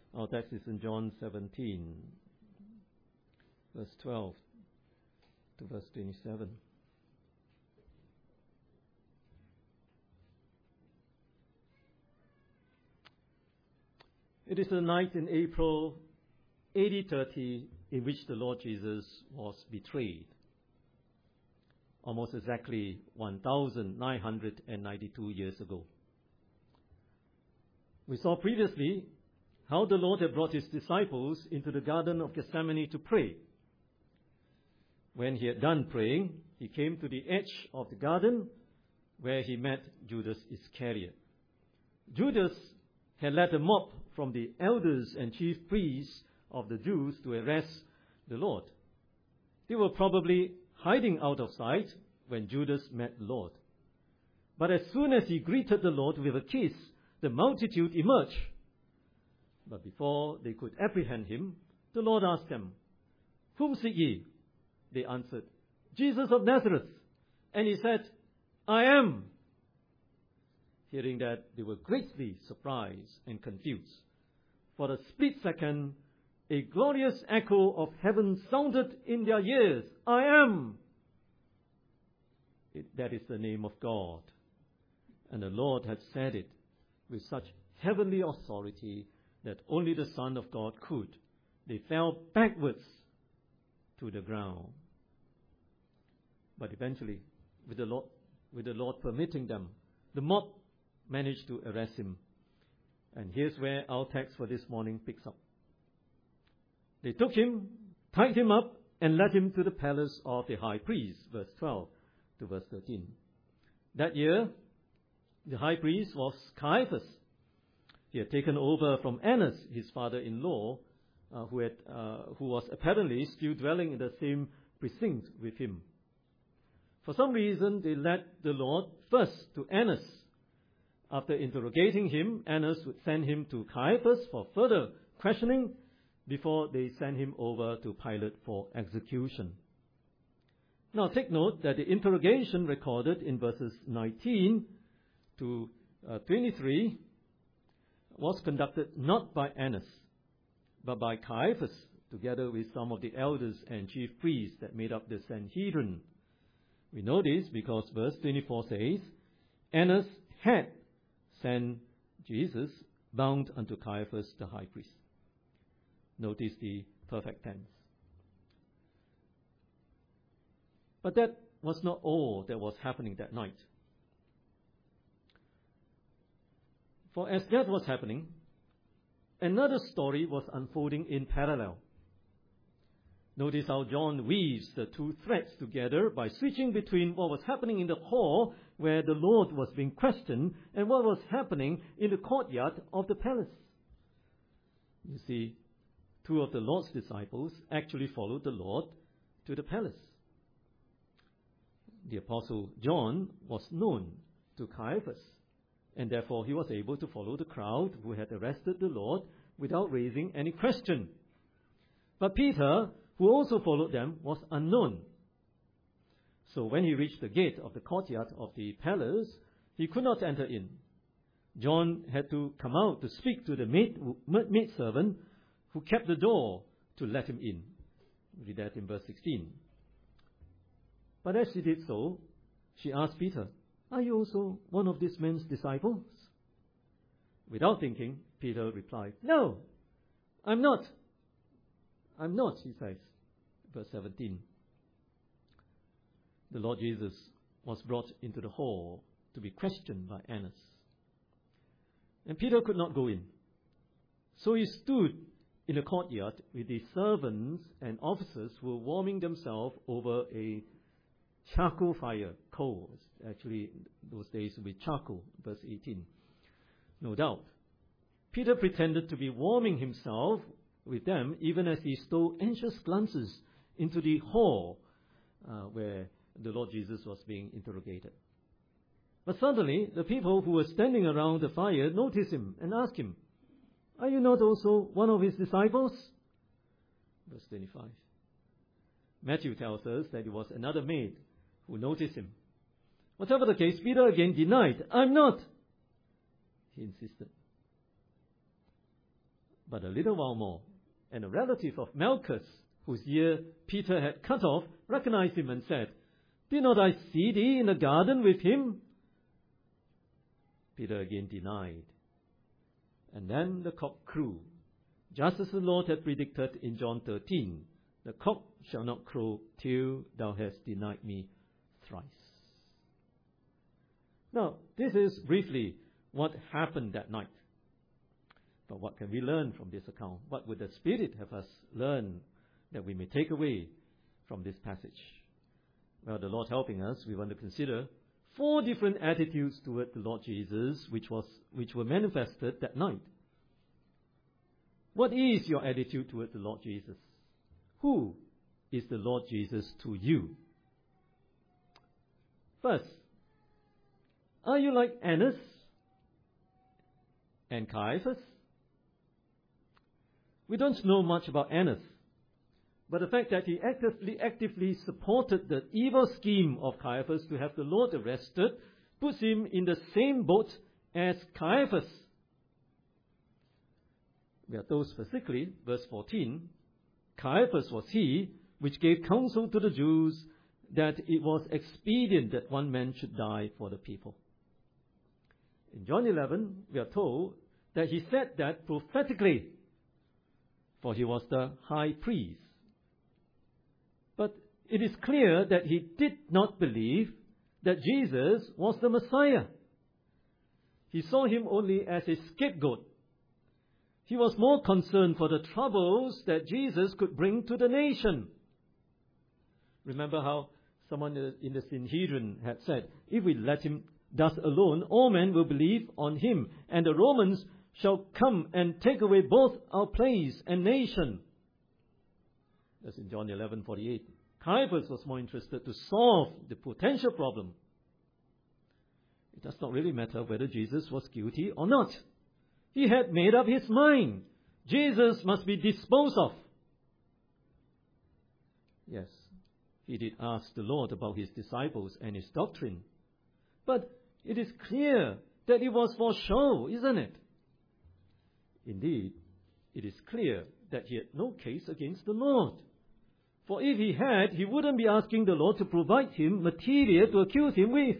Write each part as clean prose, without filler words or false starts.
Our text is in John 17, verse 12 to verse 27. It is a night in April AD 30 in which the Lord Jesus was betrayed. Almost exactly 1,992 years ago. We saw previously how the Lord had brought his disciples into the Garden of Gethsemane to pray. When he had done praying, he came to the edge of the garden where he met Judas Iscariot. Judas had led a mob from the elders and chief priests of the Jews to arrest the Lord. They were probably hiding out of sight when Judas met the Lord. But as soon as he greeted the Lord with a kiss, the multitude emerged. But before they could apprehend him, the Lord asked them, "Whom seek ye?" They answered, "Jesus of Nazareth." And he said, "I am." Hearing that, they were greatly surprised and confused. For a split second, a glorious echo of heaven sounded in their ears. "I am." That is the name of God. And the Lord had said it with such heavenly authority that only the Son of God could. They fell backwards to the ground. But eventually, with the Lord permitting them, the mob managed to arrest him. And here's where our text for this morning picks up. They took him, tied him up, and led him to the palace of the high priest, verse 12 to verse 13. That year, the high priest was Caiaphas. He had taken over from Annas, his father-in-law, who was apparently still dwelling in the same precinct with him. For some reason, they led the Lord first to Annas. After interrogating him, Annas would send him to Caiaphas for further questioning before they sent him over to Pilate for execution. Now take note that the interrogation recorded in verses 19 to 23 was conducted not by Annas, but by Caiaphas, together with some of the elders and chief priests that made up the Sanhedrin. We know this because verse 24 says, Annas had sent Jesus bound unto Caiaphas the high priest. Notice the perfect tense. But that was not all that was happening that night. For as that was happening, another story was unfolding in parallel. Notice how John weaves the two threads together by switching between what was happening in the hall where the Lord was being questioned and what was happening in the courtyard of the palace. You see, two of the Lord's disciples actually followed the Lord to the palace. The Apostle John was known to Caiaphas, and therefore he was able to follow the crowd who had arrested the Lord without raising any question. But Peter, who also followed them, was unknown. So when he reached the gate of the courtyard of the palace, he could not enter in. John had to come out to speak to the maidservant who kept the door to let him in. Read that in verse 16. But as she did so, she asked Peter, "Are you also one of this man's disciples?" Without thinking, Peter replied, "No, I'm not." "I'm not," he says. Verse 17. The Lord Jesus was brought into the hall to be questioned by Annas. And Peter could not go in. So he stood in the courtyard with the servants and officers who were warming themselves over a charcoal fire, coals. Actually, those days would be charcoal, verse 18. No doubt. Peter pretended to be warming himself with them, even as he stole anxious glances into the hall where the Lord Jesus was being interrogated. But suddenly, the people who were standing around the fire noticed him and asked him, "Are you not also one of his disciples?" Verse 25. Matthew tells us that it was another maid who noticed him. Whatever the case, Peter again denied, "I'm not." He insisted. But a little while more, and a relative of Malchus, whose ear Peter had cut off, recognized him and said, "Did not I see thee in the garden with him?" Peter again denied. And then the cock crew, just as the Lord had predicted in John 13, "The cock shall not crow till thou hast denied me thrice." Now, this is briefly what happened that night. But what can we learn from this account? What would the Spirit have us learn that we may take away from this passage? Well, the Lord helping us, we want to consider 4 different attitudes toward the Lord Jesus, which were manifested that night. What is your attitude toward the Lord Jesus? Who is the Lord Jesus to you? First, are you like Annas and Caiaphas? We don't know much about Annas, but the fact that he actively supported the evil scheme of Caiaphas to have the Lord arrested puts him in the same boat as Caiaphas. We are told specifically, verse 14, Caiaphas was he which gave counsel to the Jews that it was expedient that one man should die for the people. In John 11, we are told that he said that prophetically, for he was the high priest. But it is clear that he did not believe that Jesus was the Messiah. He saw him only as a scapegoat. He was more concerned for the troubles that Jesus could bring to the nation. Remember how someone in the Sanhedrin had said, "If we let him thus alone, all men will believe on him, and the Romans shall come and take away both our place and nation." That's in John 11:48. Caiaphas was more interested to solve the potential problem. It does not really matter whether Jesus was guilty or not. He had made up his mind. Jesus must be disposed of. Yes, he did ask the Lord about his disciples and his doctrine. But it is clear that it was for show, isn't it? Indeed, it is clear that he had no case against the Lord. For if he had, he wouldn't be asking the Lord to provide him material to accuse him with.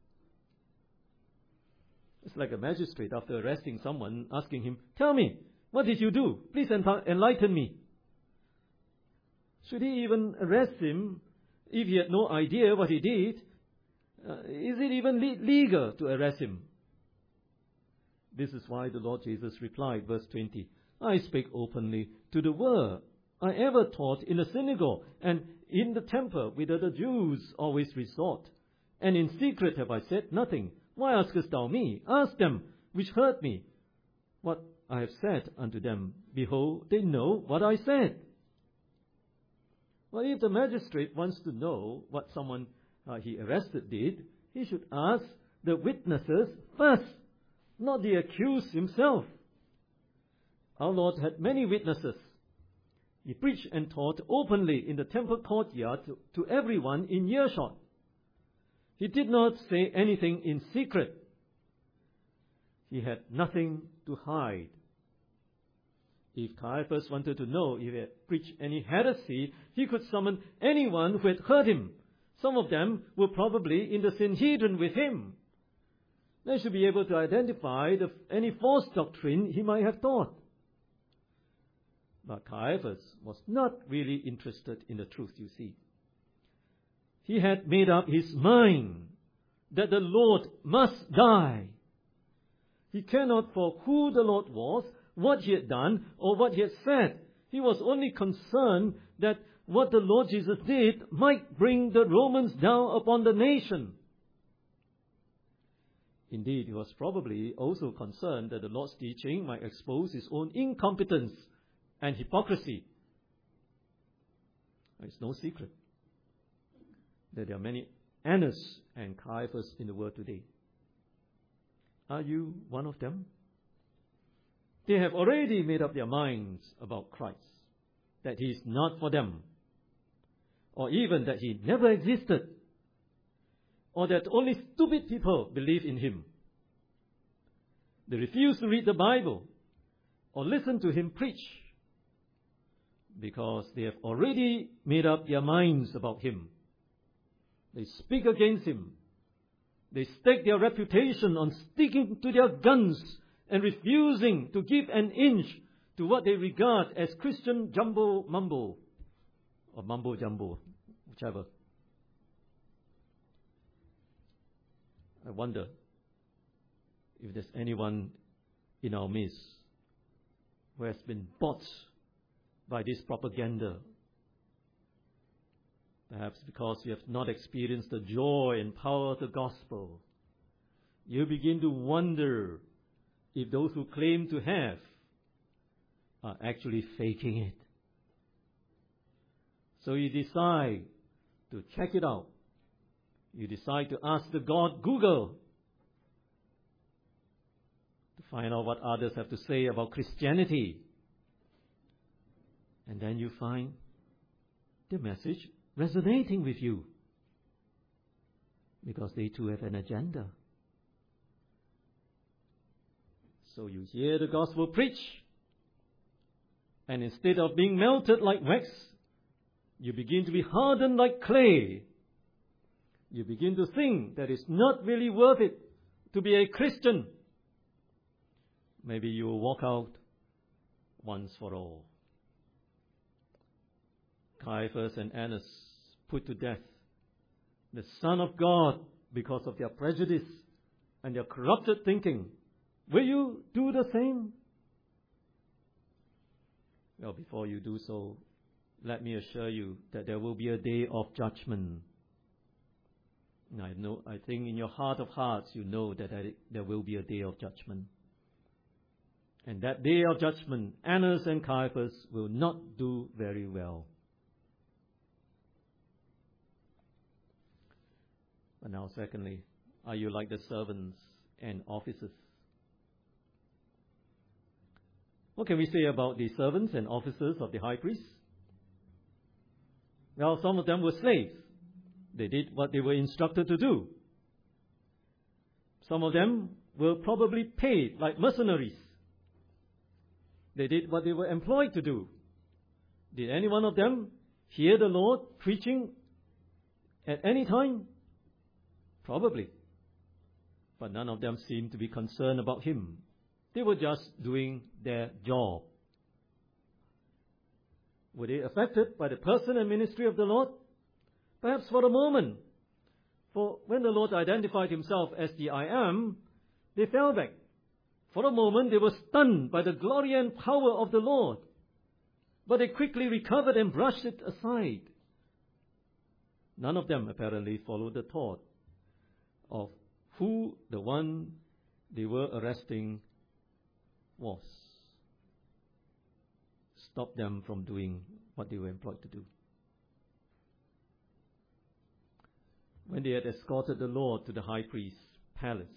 It's like a magistrate after arresting someone asking him, "Tell me, what did you do? Please enlighten me." Should he even arrest him if he had no idea what he did? Is it even legal to arrest him? This is why the Lord Jesus replied, verse 20, "I spake openly to the world. I ever taught in the synagogue and in the temple whither the Jews always resort. And in secret have I said nothing. Why askest thou me? Ask them which heard me what I have said unto them. Behold, they know what I said." Well, if the magistrate wants to know what someone he arrested did, he should ask the witnesses first, not the accused himself. Our Lord had many witnesses. He preached and taught openly in the temple courtyard to everyone in earshot. He did not say anything in secret. He had nothing to hide. If Caiaphas wanted to know if he had preached any heresy, he could summon anyone who had heard him. Some of them were probably in the Sanhedrin with him. They should be able to identify any false doctrine he might have taught. But Caiaphas was not really interested in the truth, you see. He had made up his mind that the Lord must die. He cared not for who the Lord was, what he had done, or what he had said. He was only concerned that what the Lord Jesus did might bring the Romans down upon the nation. Indeed, he was probably also concerned that the Lord's teaching might expose his own incompetence and hypocrisy. It's no secret that there are many Annas and Caiaphas in the world today. Are you one of them? They have already made up their minds about Christ, that he is not for them, or even that he never existed, or that only stupid people believe in him. They refuse to read the Bible, or listen to him preach, because they have already made up their minds about him. They speak against him. They stake their reputation on sticking to their guns and refusing to give an inch to what they regard as Christian jumbo-mumbo, or mumbo-jumbo, whichever. I wonder if there's anyone in our midst who has been bought by this propaganda. Perhaps because you have not experienced the joy and power of the gospel, you begin to wonder if those who claim to have are actually faking it. So you decide to check it out. You decide to ask the God Google to find out what others have to say about Christianity. And then you find the message resonating with you, because they too have an agenda. So you hear the gospel preached, and instead of being melted like wax, you begin to be hardened like clay. You begin to think that it's not really worth it to be a Christian. Maybe you will walk out once for all. Caiaphas and Annas put to death the Son of God because of their prejudice and their corrupted thinking. Will you do the same? Well, before you do so, let me assure you that there will be a day of judgment. And I think in your heart of hearts you know that there will be a day of judgment. And that day of judgment, Annas and Caiaphas will not do very well. But now, secondly, are you like the servants and officers? What can we say about the servants and officers of the high priest? Well, some of them were slaves. They did what they were instructed to do. Some of them were probably paid like mercenaries. They did what they were employed to do. Did any one of them hear the Lord preaching at any time? Probably. But none of them seemed to be concerned about him. They were just doing their job. Were they affected by the person and ministry of the Lord? Perhaps for a moment. For when the Lord identified himself as the I Am, they fell back. For a moment they were stunned by the glory and power of the Lord. But they quickly recovered and brushed it aside. None of them apparently followed the thought of who the one they were arresting was. Stop them from doing what they were employed to do. When they had escorted the Lord to the high priest's palace,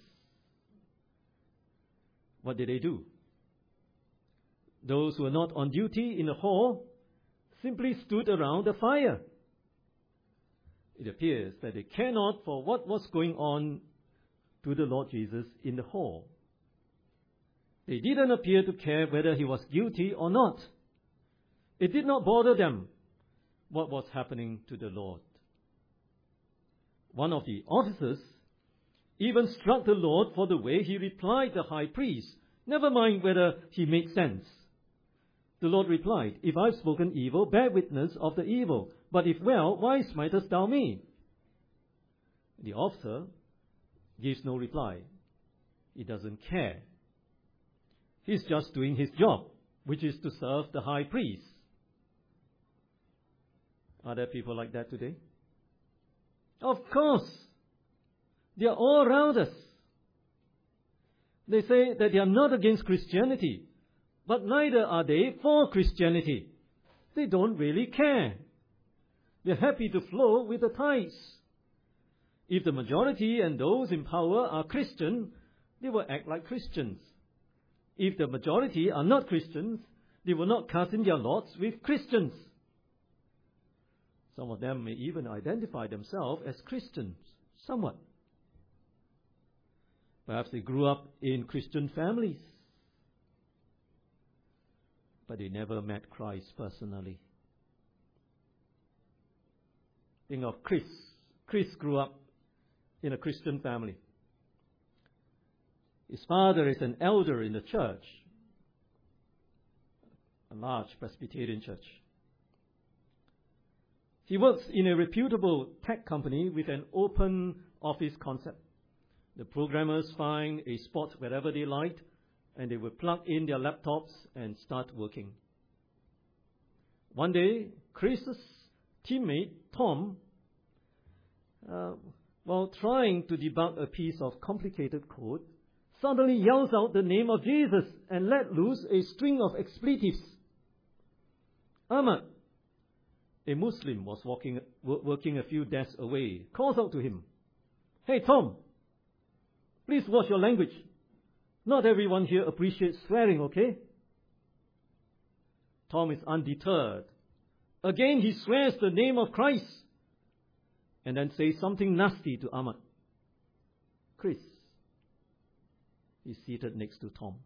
what did they do? Those who were not on duty in the hall simply stood around the fire. It appears that they cared not for what was going on to the Lord Jesus in the hall. They didn't appear to care whether he was guilty or not. It did not bother them what was happening to the Lord. One of the officers even struck the Lord for the way he replied the high priest, never mind whether he made sense. The Lord replied, "If I've spoken evil, bear witness of the evil. But if well, why smitest thou me?" The officer gives no reply. He doesn't care. He's just doing his job, which is to serve the high priest. Are there people like that today? Of course. They are all around us. They say that they are not against Christianity, but neither are they for Christianity. They don't really care. They're happy to flow with the tides. If the majority and those in power are Christian, they will act like Christians. If the majority are not Christians, they will not cast in their lots with Christians. Some of them may even identify themselves as Christians, somewhat. Perhaps they grew up in Christian families. but they never met Christ personally. Think of Chris. Chris grew up in a Christian family. His father is an elder in the church, a large Presbyterian church. He works in a reputable tech company with an open office concept. The programmers find a spot wherever they liked, and they would plug in their laptops and start working. One day, Chris's teammate, Tom, while trying to debug a piece of complicated code, suddenly yells out the name of Jesus and let loose a string of expletives. Ahmad, a Muslim, was working a few desks away, calls out to him, "Hey, Tom, please watch your language. Not everyone here appreciates swearing, okay?" Tom is undeterred. Again, he swears the name of Christ and then says something nasty to Ahmad. Chris is seated next to Tom,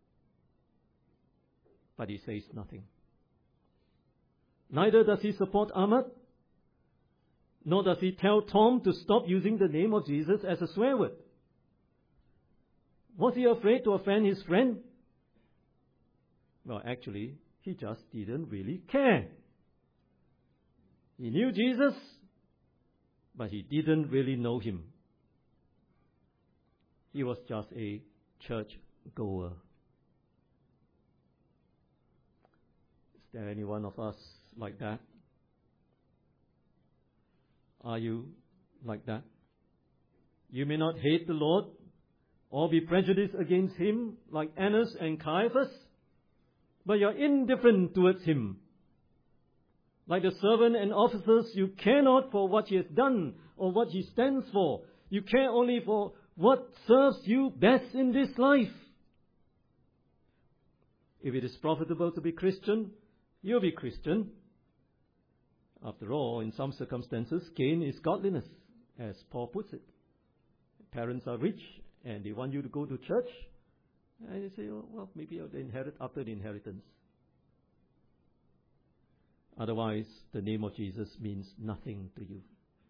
but he says nothing. Neither does he support Ahmad, nor does he tell Tom to stop using the name of Jesus as a swear word. Was he afraid to offend his friend? Well, actually, he just didn't really care. He knew Jesus, but he didn't really know him. He was just a church goer. Is there any one of us like that? Are you like that? You may not hate the Lord or be prejudiced against him like Annas and Caiaphas, but you're indifferent towards him. Like the servant and officers, you care not for what he has done or what he stands for. You care only for what serves you best in this life. If it is profitable to be Christian, you'll be Christian. After all, in some circumstances, gain is godliness, as Paul puts it. Parents are rich and they want you to go to church, and you say, "Oh, well, maybe I'll inherit after the inheritance." Otherwise, the name of Jesus means nothing to you.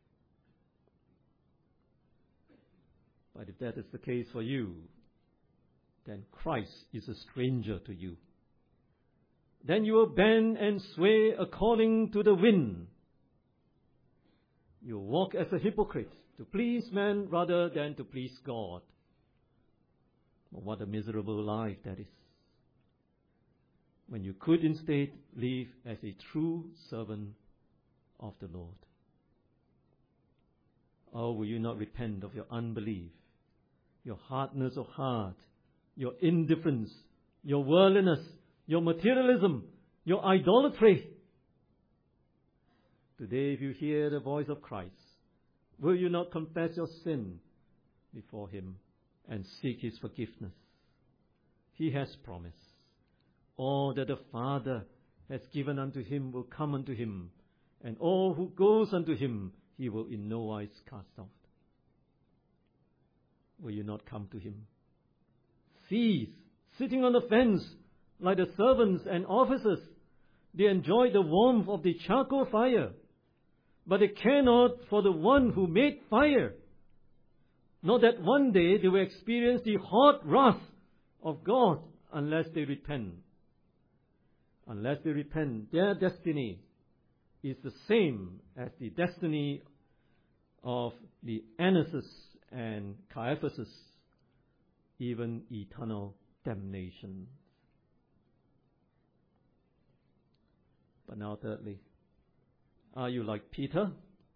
But if that is the case for you, then Christ is a stranger to you. Then you will bend and sway according to the wind. You walk as a hypocrite, to please man rather than to please God. What a miserable life that is, when you could instead live as a true servant of the Lord. Oh, will you not repent of your unbelief, your hardness of heart, your indifference, your worldliness, your materialism, your idolatry? Today, if you hear the voice of Christ, will you not confess your sin before him and seek his forgiveness? He has promised, all that the Father has given unto him will come unto him, and all who goes unto him he will in no wise cast out. Will you not come to him? Cease sitting on the fence like the servants and officers. They enjoy the warmth of the charcoal fire, but they care not for the one who made fire, nor that one day they will experience the hot wrath of God unless they repent. Unless they repent, their destiny is the same as the destiny of the Annases and Caiaphases, even eternal damnation. But now thirdly, are you like Peter?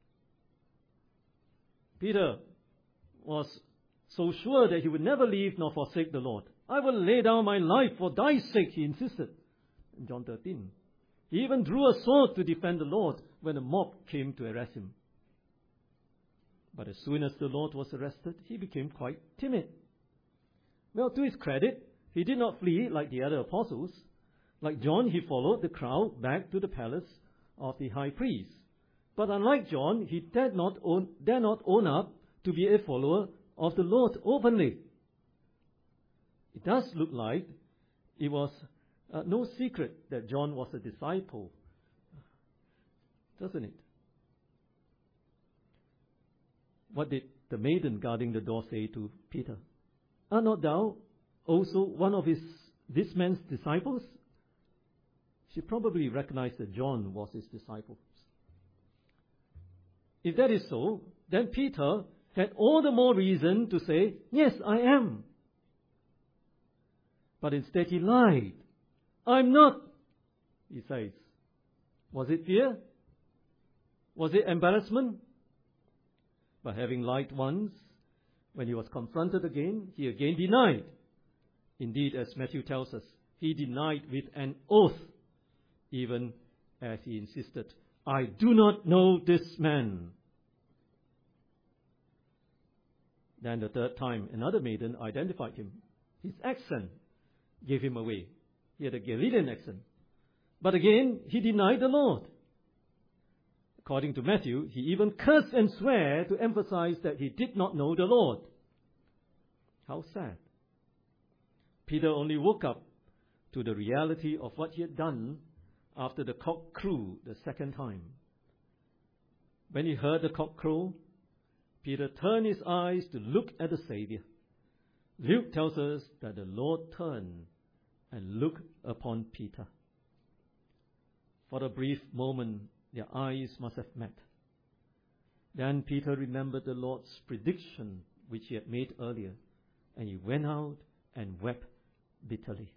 Peter was so sure that he would never leave nor forsake the Lord. "I will lay down my life for thy sake," he insisted. In John 13. He even drew a sword to defend the Lord when a mob came to arrest him. But as soon as the Lord was arrested, he became quite timid. Well, to his credit, he did not flee like the other apostles. Like John, he followed the crowd back to the palace of the high priest. But unlike John, he dare not own up to be a follower of the Lord openly. It does look like it was no secret that John was a disciple, doesn't it? What did the maiden guarding the door say to Peter? Art not thou also one of this man's disciples? She probably recognized that John was his disciple. If that is so, then Peter had all the more reason to say, yes, I am. But instead he lied. I'm not, he says. Was it fear? Was it embarrassment? But having lied once, when he was confronted again, he again denied. Indeed, as Matthew tells us, he denied with an oath, even as he insisted, I do not know this man. Then the third time, another maiden identified him. His accent gave him away. He had a Galilean accent. But again, he denied the Lord. According to Matthew, he even cursed and swore to emphasize that he did not know the Lord. How sad. Peter only woke up to the reality of what he had done after the cock crew the second time. When he heard the cock crow, Peter turned his eyes to look at the Savior. Luke tells us that the Lord turned and looked upon Peter. For a brief moment, their eyes must have met. Then Peter remembered the Lord's prediction which he had made earlier, and he went out and wept bitterly.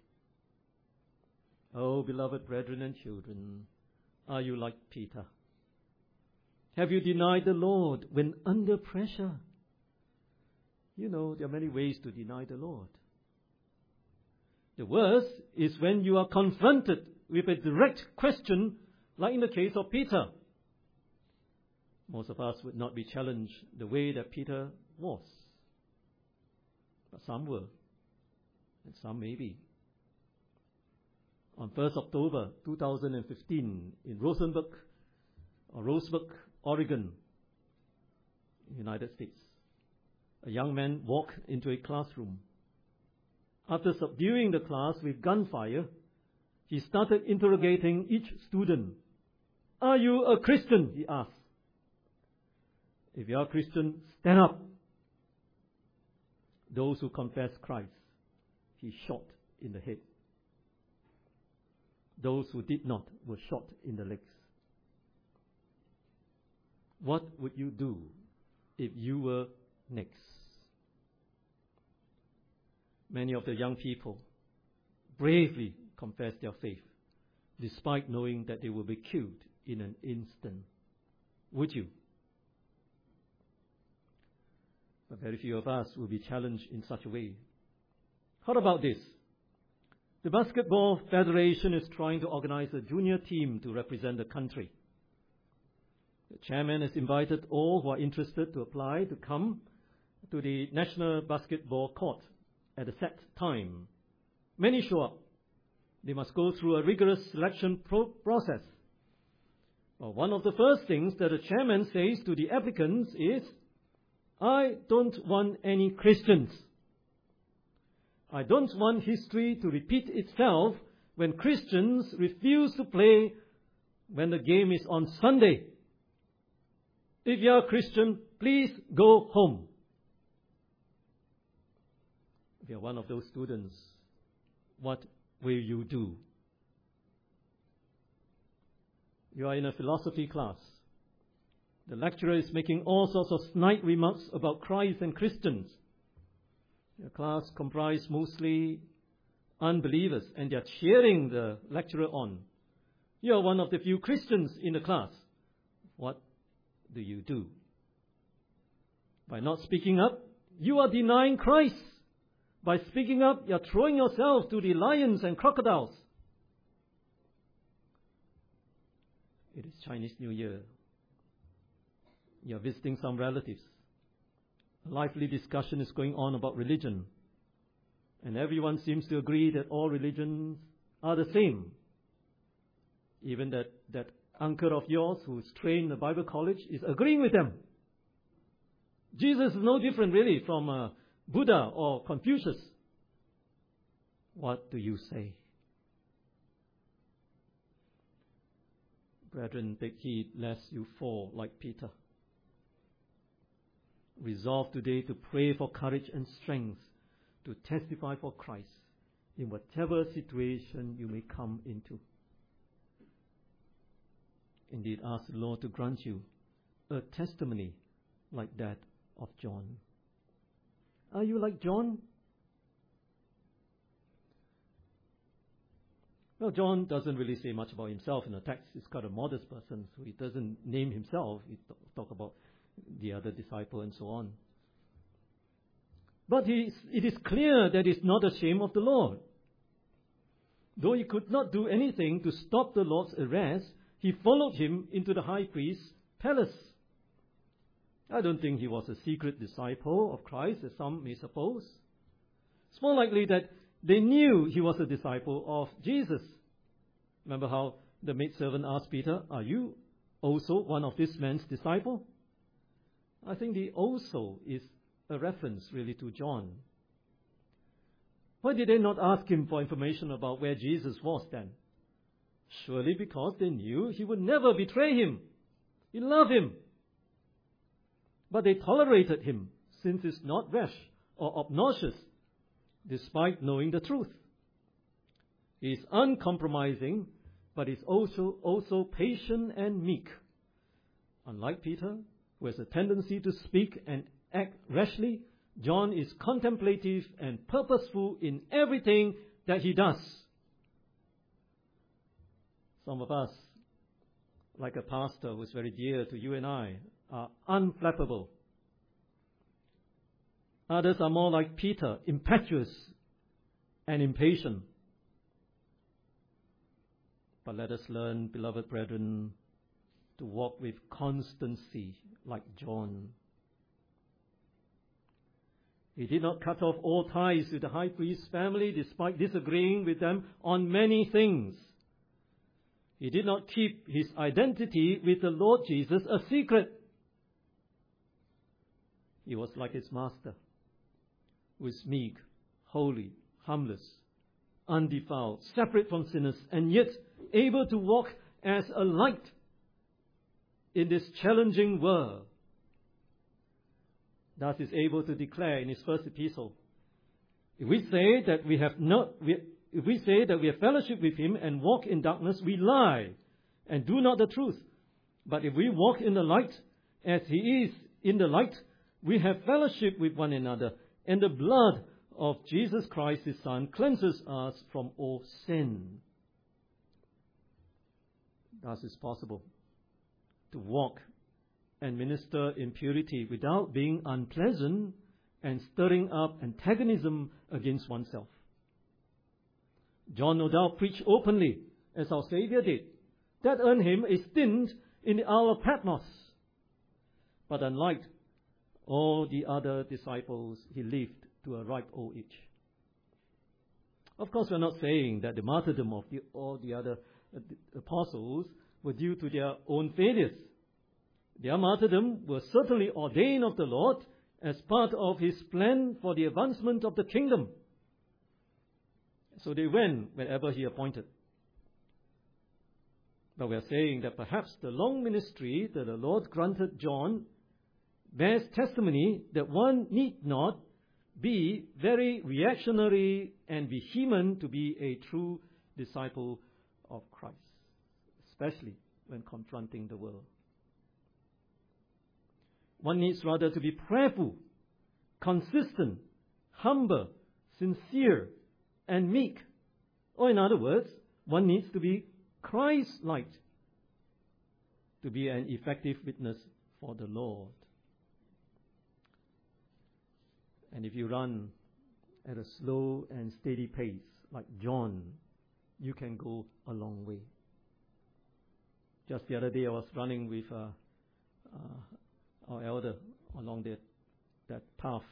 Oh, beloved brethren and children, are you like Peter? Have you denied the Lord when under pressure? You know, there are many ways to deny the Lord. The worst is when you are confronted with a direct question, like in the case of Peter. Most of us would not be challenged the way that Peter was. But some were, and some may be. On 1st October 2015 in Roseburg, Oregon, United States, a young man walked into a classroom. After subduing the class with gunfire, he started interrogating each student. Are you a Christian? He asked. If you are a Christian, stand up. Those who confess Christ, he shot in the head. Those who did not were shot in the legs. What would you do if you were next? Many of the young people bravely confessed their faith, despite knowing that they will be killed in an instant. Would you? But very few of us will be challenged in such a way. How about this? The Basketball Federation is trying to organize a junior team to represent the country. The chairman has invited all who are interested to apply to come to the National Basketball Court at a set time. Many show up. They must go through a rigorous selection process. Well, one of the first things that the chairman says to the applicants is, I don't want any Christians. I don't want history to repeat itself when Christians refuse to play when the game is on Sunday. If you are a Christian, please go home. If you are one of those students, what will you do? You are in a philosophy class. The lecturer is making all sorts of snide remarks about Christ and Christians. Your class comprised mostly unbelievers, and they are cheering the lecturer on. You are one of the few Christians in the class. What do you do? By not speaking up, you are denying Christ. By speaking up, you are throwing yourself to the lions and crocodiles. It is Chinese New Year. You are visiting some relatives. A lively discussion is going on about religion. And everyone seems to agree that all religions are the same. Even that uncle of yours who's trained in the Bible college is agreeing with them. Jesus is no different really from Buddha or Confucius. What do you say? Brethren, take heed lest you fall like Peter. Resolve today to pray for courage and strength to testify for Christ in whatever situation you may come into. Indeed, ask the Lord to grant you a testimony like that of John. Are you like John? Well, John doesn't really say much about himself in the text. He's quite a modest person, so he doesn't name himself. He talk about the other disciple and so on. But it is clear that he's not ashamed of the Lord. Though he could not do anything to stop the Lord's arrest, he followed him into the high priest's palace. I don't think he was a secret disciple of Christ, as some may suppose. It's more likely that they knew he was a disciple of Jesus. Remember how the maidservant asked Peter, "Are you also one of this man's disciples?" I think the "also" is a reference really to John. Why did they not ask him for information about where Jesus was then? Surely because they knew he would never betray him. He loved him. But they tolerated him, since he's not rash or obnoxious, despite knowing the truth. He is uncompromising, but is also patient and meek. Unlike Peter, who has a tendency to speak and act rashly, John is contemplative and purposeful in everything that he does. Some of us, like a pastor who is very dear to you and I, are unflappable. Others are more like Peter, impetuous and impatient. But let us learn, beloved brethren, to walk with constancy like John. He did not cut off all ties with the high priest's family despite disagreeing with them on many things. He did not keep his identity with the Lord Jesus a secret. He was like his master, who is meek, holy, harmless, undefiled, separate from sinners, and yet able to walk as a light in this challenging world. Thus is able to declare in his first epistle, if we say that we have fellowship with him and walk in darkness, we lie and do not the truth. But if we walk in the light, as he is in the light, we have fellowship with one another, and the blood of Jesus Christ, his Son, cleanses us from all sin. Thus it's possible to walk and minister in purity without being unpleasant and stirring up antagonism against oneself. John no doubt preached openly, as our Savior did. That earned him a stint in the Isle of Patmos. But unlike all the other disciples, he lived to a ripe old age. Of course, we're not saying that the martyrdom of all the other apostles were due to their own failures. Their martyrdom was certainly ordained of the Lord as part of his plan for the advancement of the kingdom. So they went wherever he appointed. But we are saying that perhaps the long ministry that the Lord granted John bears testimony that one need not be very reactionary and vehement to be a true disciple of Christ, especially when confronting the world. One needs rather to be prayerful, consistent, humble, sincere, and meek. Or in other words, one needs to be Christ-like to be an effective witness for the Lord. And if you run at a slow and steady pace, like John, you can go a long way. Just the other day, I was running with our elder along that path,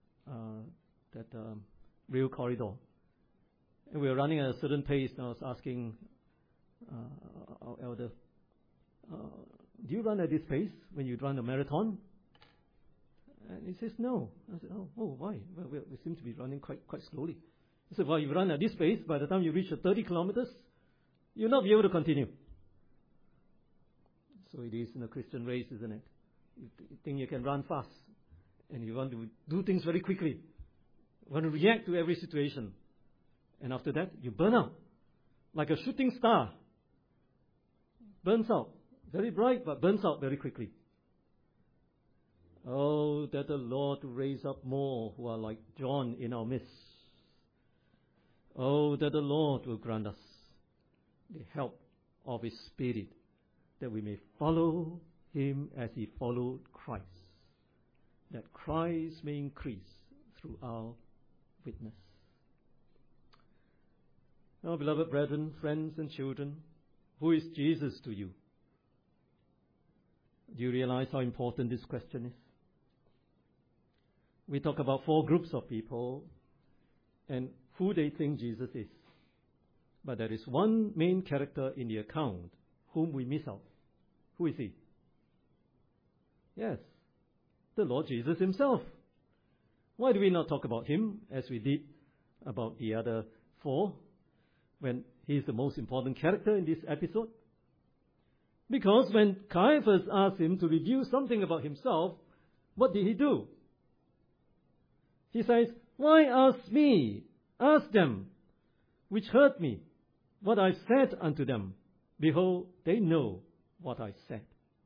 rail corridor. And we were running at a certain pace, and I was asking our elder, do you run at this pace when you run a marathon? And he says, no. I said, oh, why? Well, we seem to be running quite slowly. He said, well, you run at this pace, by the time you reach 30 kilometers, you'll not be able to continue. So it is in a Christian race, isn't it? You think you can run fast, and you want to do things very quickly. You want to react to every situation. And after that, you burn out. Like a shooting star. Burns out. Very bright, but burns out very quickly. Oh, that the Lord raise up more who are like John in our midst. Oh, that the Lord will grant us the help of His Spirit, that we may follow Him as He followed Christ, that Christ may increase through our witness. Now, beloved brethren, friends and children, who is Jesus to you? Do you realize how important this question is? We talk about 4 groups of people and who they think Jesus is. But there is one main character in the account whom we miss out. Who is He? Yes, the Lord Jesus Himself. Why do we not talk about Him as we did about the other 4 when He is the most important character in this episode? Because when Caiaphas asked Him to reveal something about Himself, what did He do? He says, "Why ask me? Ask them, which heard me, what I said unto them. Behold, they know what I said."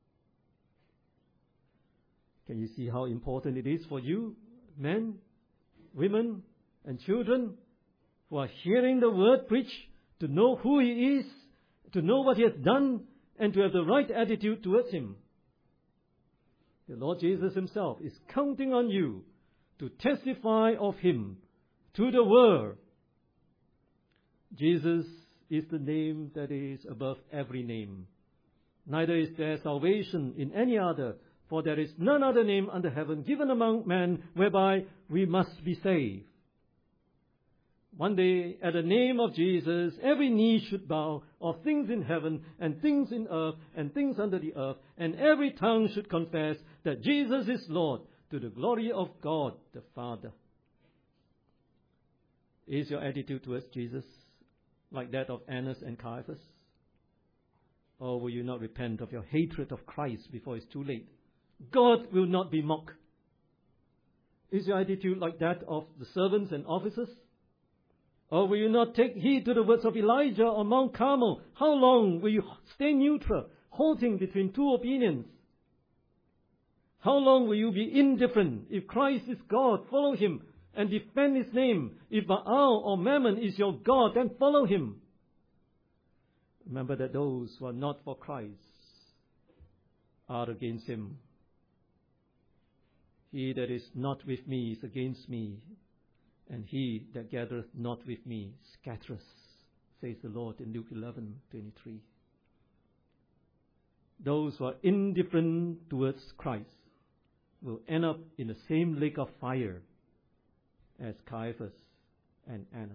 Can you see how important it is for you, men, women, and children, who are hearing the word preached, to know who He is, to know what He has done, and to have the right attitude towards Him? The Lord Jesus Himself is counting on you to testify of Him to the world. Jesus is the name that is above every name. Neither is there salvation in any other, for there is none other name under heaven given among men whereby we must be saved. One day, at the name of Jesus, every knee should bow, of things in heaven and things in earth and things under the earth, and every tongue should confess that Jesus is Lord, to the glory of God the Father. Is your attitude towards Jesus like that of Annas and Caiaphas? Or will you not repent of your hatred of Christ before it's too late? God will not be mocked. Is your attitude like that of the servants and officers? Or will you not take heed to the words of Elijah on Mount Carmel? How long will you stay neutral, halting between 2 opinions? How long will you be indifferent? If Christ is God, follow Him and defend His name. If Baal or Mammon is your God, then follow him. Remember that those who are not for Christ are against Him. He that is not with me is against me, and he that gathereth not with me scattereth, says the Lord in Luke 11:23. Those who are indifferent towards Christ will end up in the same lake of fire as Caiaphas and Annas.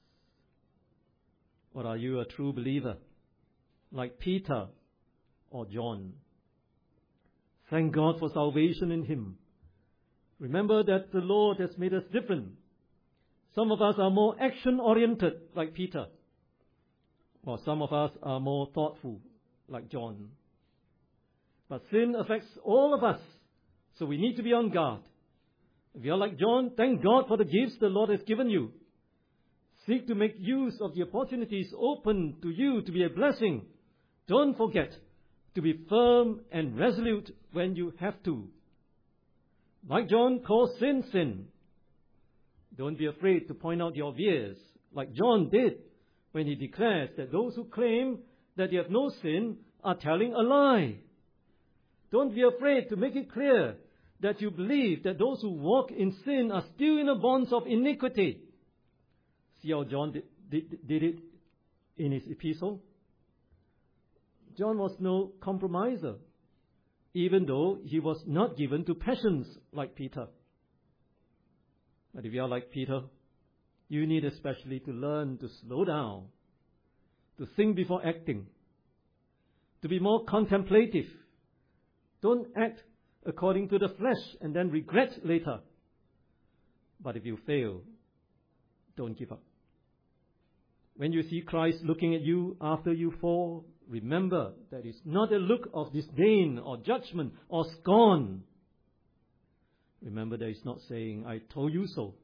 Or are you a true believer, like Peter or John? Thank God for salvation in Him. Remember that the Lord has made us different. Some of us are more action-oriented, like Peter, or some of us are more thoughtful, like John. But sin affects all of us, so we need to be on guard. If you are like John, thank God for the gifts the Lord has given you. Seek to make use of the opportunities open to you to be a blessing. Don't forget to be firm and resolute when you have to. Like John, call sin, sin. Don't be afraid to point out the obvious, like John did when he declares that those who claim that they have no sin are telling a lie. Don't be afraid to make it clear that you believe that those who walk in sin are still in the bonds of iniquity. See how John did it in his epistle? John was no compromiser, even though he was not given to passions like Peter. But if you are like Peter, you need especially to learn to slow down, to think before acting, to be more contemplative. Don't act according to the flesh and then regret later. But if you fail, don't give up. When you see Christ looking at you after you fall, remember that it's not a look of disdain or judgment or scorn. Remember that he's not saying, I told you so.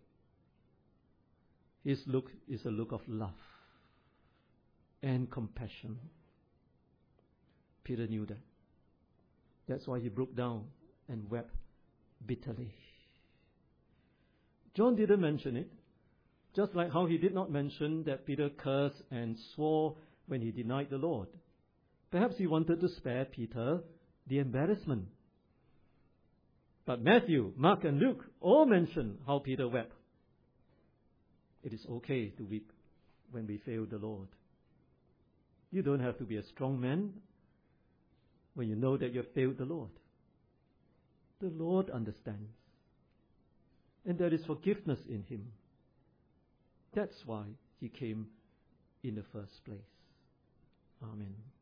His look is a look of love and compassion. Peter knew that. That's why he broke down and wept bitterly. John didn't mention it, just like how he did not mention that Peter cursed and swore when he denied the Lord. Perhaps he wanted to spare Peter the embarrassment. But Matthew, Mark, and Luke all mention how Peter wept. It is okay to weep when we fail the Lord. You don't have to be a strong man when you know that you have failed the Lord. The Lord understands. And there is forgiveness in him. That's why he came in the first place. Amen.